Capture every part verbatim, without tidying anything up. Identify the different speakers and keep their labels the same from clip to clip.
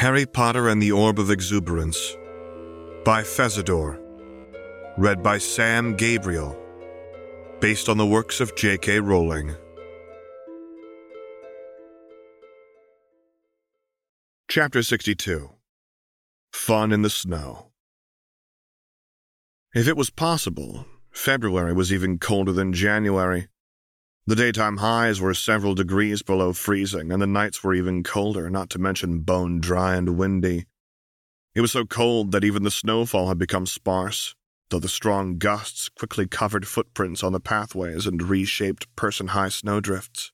Speaker 1: Harry Potter and the Orb of Exuberance by Fezador. Read by Sam Gabriel. Based on the works of J K Rowling. Chapter sixty-two. Fun in the Snow. If it was possible, February was even colder than January. The daytime highs were several degrees below freezing, and the nights were even colder, not to mention bone-dry and windy. It was so cold that even the snowfall had become sparse, though the strong gusts quickly covered footprints on the pathways and reshaped person-high snowdrifts.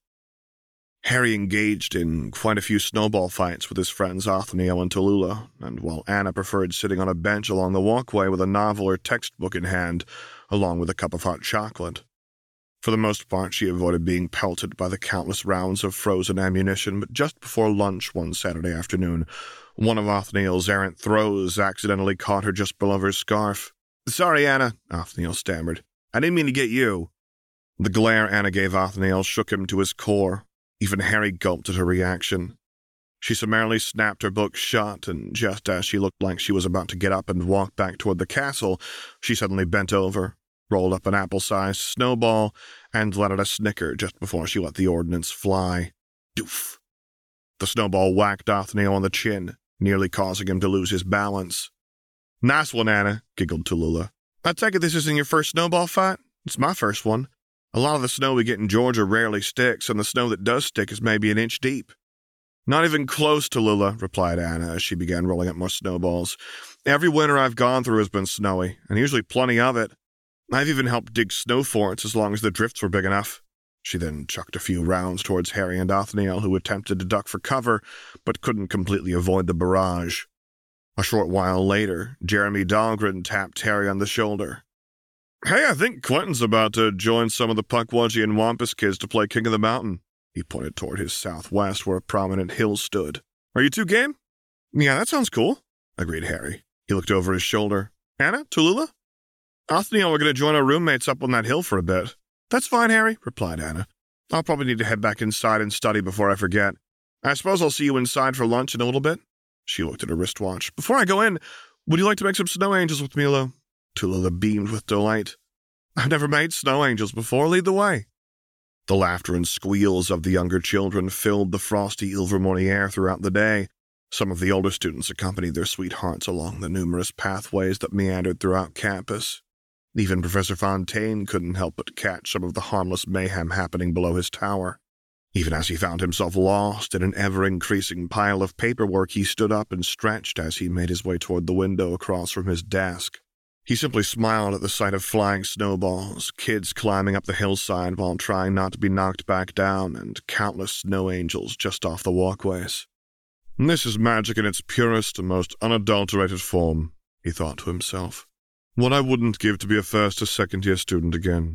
Speaker 1: Harry engaged in quite a few snowball fights with his friends Othniel and Tallulah, and while Anna preferred sitting on a bench along the walkway with a novel or textbook in hand, along with a cup of hot chocolate. For the most part, she avoided being pelted by the countless rounds of frozen ammunition, but just before lunch one Saturday afternoon, one of Othniel's errant throws accidentally caught her just below her scarf. "Sorry, Anna," Othniel stammered. "I didn't mean to get you." The glare Anna gave Othniel shook him to his core. Even Harry gulped at her reaction. She summarily snapped her book shut, and just as she looked like she was about to get up and walk back toward the castle, she suddenly bent over, rolled up an apple-sized snowball, and let out a snicker just before she let the ordnance fly. Doof! The snowball whacked Othniel on the chin, nearly causing him to lose his balance. "Nice one, Anna," giggled Tallulah. "I take it this isn't your first snowball fight? It's my first one. A lot of the snow we get in Georgia rarely sticks, and the snow that does stick is maybe an inch deep." "Not even close, Tallulah," replied Anna as she began rolling up more snowballs. "Every winter I've gone through has been snowy, and usually plenty of it. I've even helped dig snow forts as long as the drifts were big enough." She then chucked a few rounds towards Harry and Othniel, who attempted to duck for cover, but couldn't completely avoid the barrage. A short while later, Jeremy Dahlgren tapped Harry on the shoulder. "Hey, I think Quentin's about to join some of the Pukwudgie and Wampus kids to play King of the Mountain." He pointed toward his southwest, where a prominent hill stood. "Are you two game?" "Yeah, that sounds cool," agreed Harry. He looked over his shoulder. "Anna? Tallulah?" "Othniel, we're going to join our roommates up on that hill for a bit." "That's fine, Harry," replied Anna. "I'll probably need to head back inside and study before I forget. I suppose I'll see you inside for lunch in a little bit." She looked at her wristwatch. "Before I go in, would you like to make some snow angels with me, Lo?" Tallulah beamed with delight. "I've never made snow angels before. Lead the way." The laughter and squeals of the younger children filled the frosty Ilvermorny air throughout the day. Some of the older students accompanied their sweethearts along the numerous pathways that meandered throughout campus. Even Professor Fontaine couldn't help but catch some of the harmless mayhem happening below his tower. Even as he found himself lost in an ever-increasing pile of paperwork, he stood up and stretched as he made his way toward the window across from his desk. He simply smiled at the sight of flying snowballs, kids climbing up the hillside while trying not to be knocked back down, and countless snow angels just off the walkways. "This is magic in its purest and most unadulterated form," he thought to himself. "What I wouldn't give to be a first or second-year student again,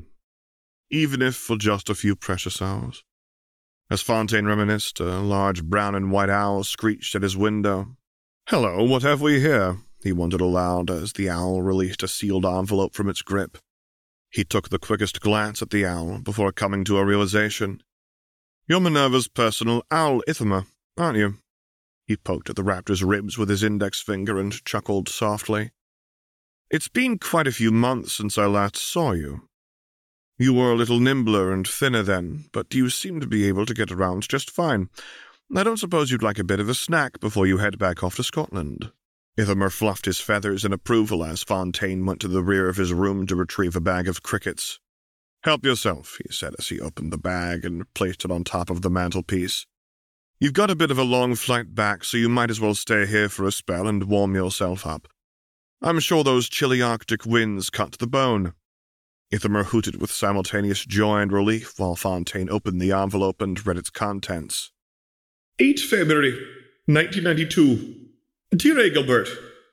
Speaker 1: even if for just a few precious hours." As Fontaine reminisced, a large brown and white owl screeched at his window. "Hello, what have we here?" he wondered aloud as the owl released a sealed envelope from its grip. He took the quickest glance at the owl before coming to a realization. "You're Minerva's personal owl, Ithamar, aren't you?" He poked at the raptor's ribs with his index finger and chuckled softly. "It's been quite a few months since I last saw you. You were a little nimbler and thinner then, but you seem to be able to get around just fine. I don't suppose you'd like a bit of a snack before you head back off to Scotland." Ithamar fluffed his feathers in approval as Fontaine went to the rear of his room to retrieve a bag of crickets. "Help yourself," he said as he opened the bag and placed it on top of the mantelpiece. "You've got a bit of a long flight back, so you might as well stay here for a spell and warm yourself up. I'm sure those chilly Arctic winds cut to the bone." Ithamar hooted with simultaneous joy and relief while Fontaine opened the envelope and read its contents. eighth of February, nineteen ninety-two. Dear Engelbert,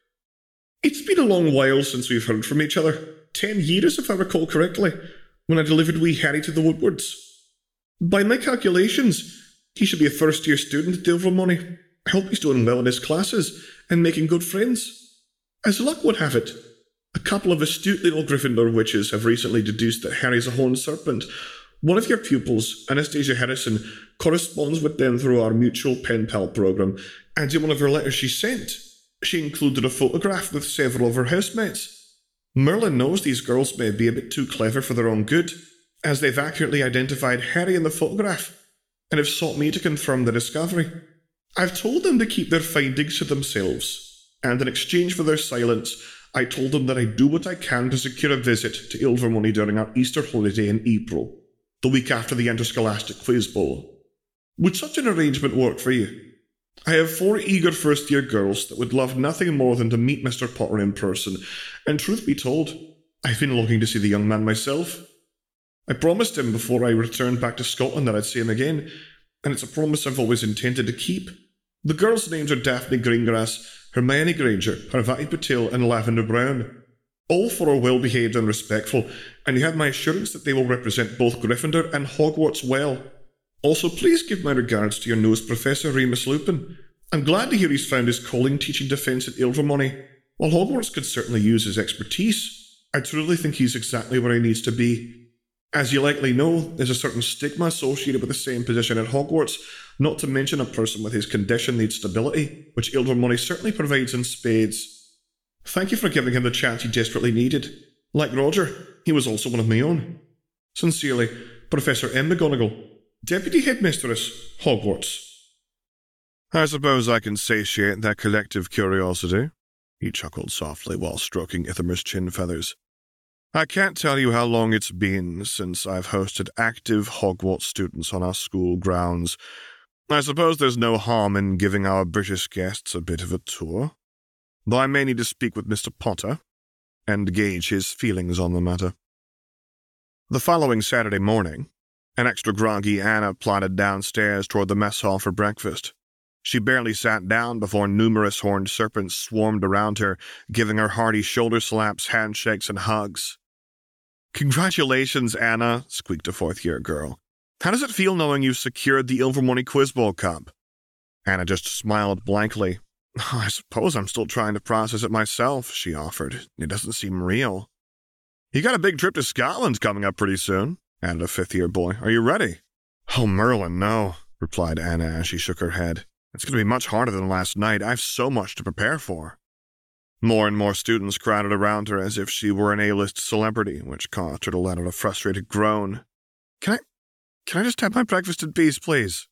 Speaker 1: it's been a long while since we've heard from each other. Ten years, if I recall correctly, when I delivered wee Harry to the Woodwards. By my calculations, he should be a first-year student at Ilvermorny. I hope he's doing well in his classes and making good friends. As luck would have it, a couple of astute little Gryffindor witches have recently deduced that Harry's a horned serpent, One of your pupils, Anastasia Harrison, corresponds with them through our mutual pen pal program, and in one of her letters she sent, she included a photograph with several of her housemates. Merlin knows these girls may be a bit too clever for their own good, as they've accurately identified Harry in the photograph, and have sought me to confirm the discovery. I've told them to keep their findings to themselves, and in exchange for their silence, I told them that I'd do what I can to secure a visit to Ilvermoney during our Easter holiday in April, the week after the Interscholastic Quiz Bowl. Would such an arrangement work for you? I have four eager first-year girls that would love nothing more than to meet Mister Potter in person, and truth be told, I've been longing to see the young man myself. I promised him before I returned back to Scotland that I'd see him again, and it's a promise I've always intended to keep. The girls' names are Daphne Greengrass, Hermione Granger, Parvati Patel, and Lavender Brown. All four are well-behaved and respectful, and you have my assurance that they will represent both Gryffindor and Hogwarts well. Also, please give my regards to your nose Professor Remus Lupin. I'm glad to hear he's found his calling teaching defence at Ilvermoney. While Hogwarts could certainly use his expertise, I truly think he's exactly where he needs to be. As you likely know, there's a certain stigma associated with the same position at Hogwarts, not to mention a person with his condition needs stability, which Ilvermoney certainly provides in spades. Thank you for giving him the chance he desperately needed. Like Roger, he was also one of my own. Sincerely, Professor M. McGonagall, Deputy Headmistress, Hogwarts.
Speaker 2: I suppose I can satiate that collective curiosity, he chuckled softly while stroking Ithamer's chin feathers. I can't tell you how long it's been since I've hosted active Hogwarts students on our school grounds. I suppose there's no harm in giving our British guests a bit of a tour, though I may need to speak with Mister Potter and gauge his feelings on the matter. The following Saturday morning, an extra groggy Anna plodded downstairs toward the mess hall for breakfast. She barely sat down before numerous horned serpents swarmed around her, giving her hearty shoulder slaps, handshakes, and hugs. "Congratulations, Anna," squeaked a fourth-year girl. "How does it feel knowing you've secured the Ilvermoney Quiz Bowl Cup?" Anna just smiled blankly. "I suppose I'm still trying to process it myself," she offered. "It doesn't seem real." "You got a big trip to Scotland coming up pretty soon," added a fifth-year boy. "Are you ready?" "Oh, Merlin, no," replied Anna as she shook her head. "It's going to be much harder than last night. I've so much to prepare for." More and more students crowded around her as if she were an A-list celebrity, which caused her to let out a frustrated groan. Can I, can I just have my breakfast in peace, please?"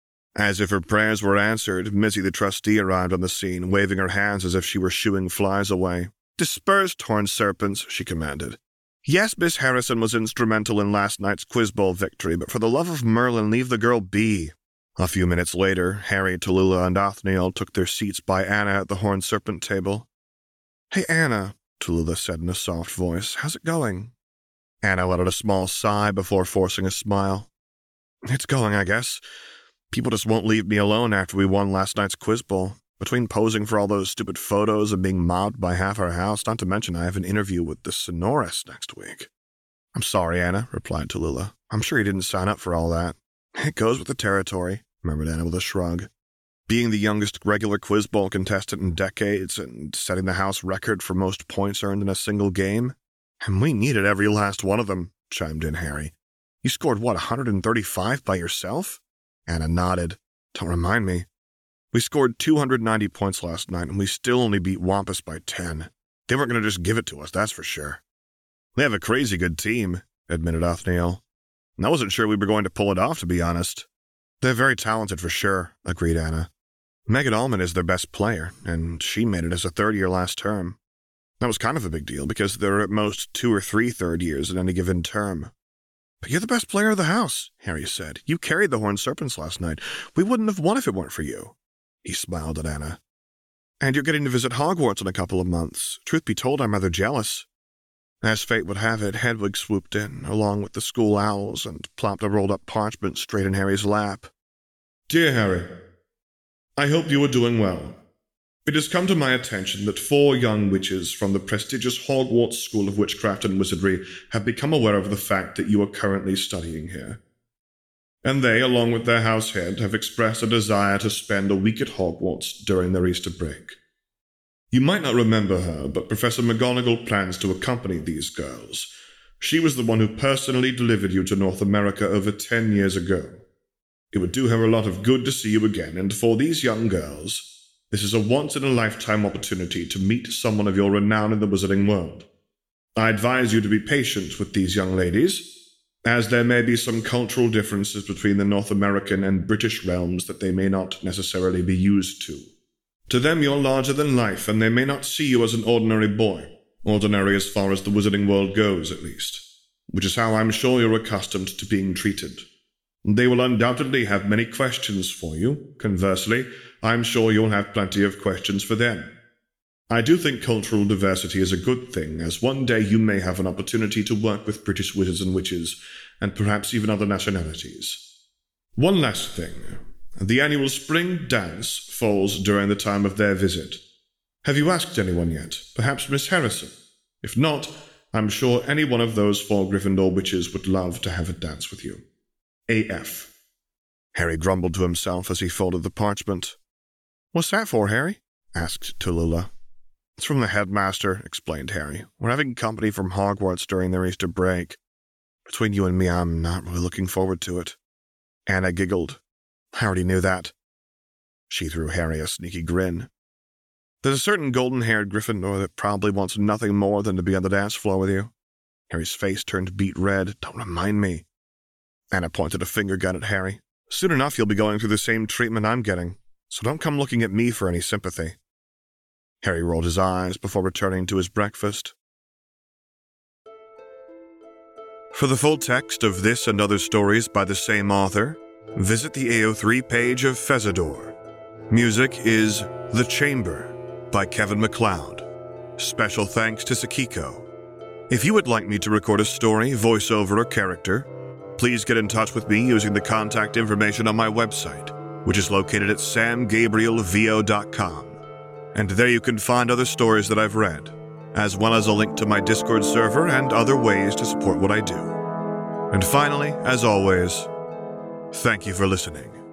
Speaker 2: As if her prayers were answered, Missy the trustee arrived on the scene, waving her hands as if she were shooing flies away. "Disperse, horned serpents," she commanded. "Yes, Miss Harrison was instrumental in last night's Quiz Bowl victory, but for the love of Merlin, leave the girl be." A few minutes later, Harry, Tallulah, and Othniel took their seats by Anna at the horned serpent table. "Hey, Anna," Tallulah said in a soft voice, "how's it going?" Anna let out a small sigh before forcing a smile. "It's going, I guess. People just won't leave me alone after we won last night's Quiz Bowl. Between posing for all those stupid photos and being mobbed by half our house, not to mention I have an interview with the Sonorous next week." "I'm sorry, Anna," replied Tallulah. "I'm sure you didn't sign up for all that." "It goes with the territory," murmured Anna with a shrug. "Being the youngest regular Quiz Bowl contestant in decades and setting the house record for most points earned in a single game. And we needed every last one of them," chimed in Harry. "You scored, what, one hundred thirty-five by yourself?" Anna nodded. "Don't remind me. We scored two hundred ninety points last night, and we still only beat Wampus by ten. They weren't going to just give it to us, that's for sure." "They have a crazy good team," admitted Othniel. "I wasn't sure we were going to pull it off, to be honest." "They're very talented for sure," agreed Anna. "Megan Allman is their best player, and she made it as a third year last term. That was kind of a big deal because there are at most two or three third years in any given term." "But you're the best player of the house," Harry said. "You carried the Horned Serpents last night. We wouldn't have won if it weren't for you." He smiled at Anna. "And you're getting to visit Hogwarts in a couple of months. Truth be told, I'm rather jealous." As fate would have it, Hedwig swooped in, along with the school owls, and plopped a rolled-up parchment straight in Harry's lap. "Dear Harry, I hope you are doing well. It has come to my attention that four young witches from the prestigious Hogwarts School of Witchcraft and Wizardry have become aware of the fact that you are currently studying here. And they, along with their house head, have expressed a desire to spend a week at Hogwarts during their Easter break. You might not remember her, but Professor McGonagall plans to accompany these girls,
Speaker 1: She was the one who personally delivered you to North America over ten years ago. It would do her a lot of good to see you again, and for these young girls, this is a once-in-a-lifetime opportunity to meet someone of your renown in the wizarding world. I advise you to be patient with these young ladies, as there may be some cultural differences between the North American and British realms that they may not necessarily be used to. To them, you're larger than life, and they may not see you as an ordinary boy, ordinary as far as the wizarding world goes, at least, which is how I'm sure you're accustomed to being treated. They will undoubtedly have many questions for you. Conversely, I'm sure you'll have plenty of questions for them. I do think cultural diversity is a good thing, as one day you may have an opportunity to work with British wizards and witches, and perhaps even other nationalities. One last thing. The annual spring dance falls during the time of their visit. Have you asked anyone yet? Perhaps Miss Harrison? If not, I'm sure any one of those four Gryffindor witches would love to have a dance with you. A F
Speaker 2: Harry grumbled to himself as he folded the parchment. What's that for, Harry? Asked Tallulah. It's from the headmaster, explained Harry. We're having company from Hogwarts during their Easter break. Between you and me, I'm not really looking forward to it. Anna giggled. I already knew that. She threw Harry a sneaky grin. There's a certain golden-haired Gryffindor that probably wants nothing more than to be on the dance floor with you. Harry's face turned beet red. Don't remind me. Anna pointed a finger gun at Harry. Soon enough you'll be going through the same treatment I'm getting, so don't come looking at me for any sympathy. Harry rolled his eyes before returning to his breakfast. For the full text of this and other stories by the same author, visit the A O three page of Fezador. Music is The Chamber by Kevin MacLeod. Special thanks to Sakiko. If you would like me to record a story, voiceover, or character, please get in touch with me using the contact information on my website, which is located at sam gabriel v o dot com. And there you can find other stories that I've read, as well as a link to my Discord server and other ways to support what I do. And finally, as always, thank you for listening.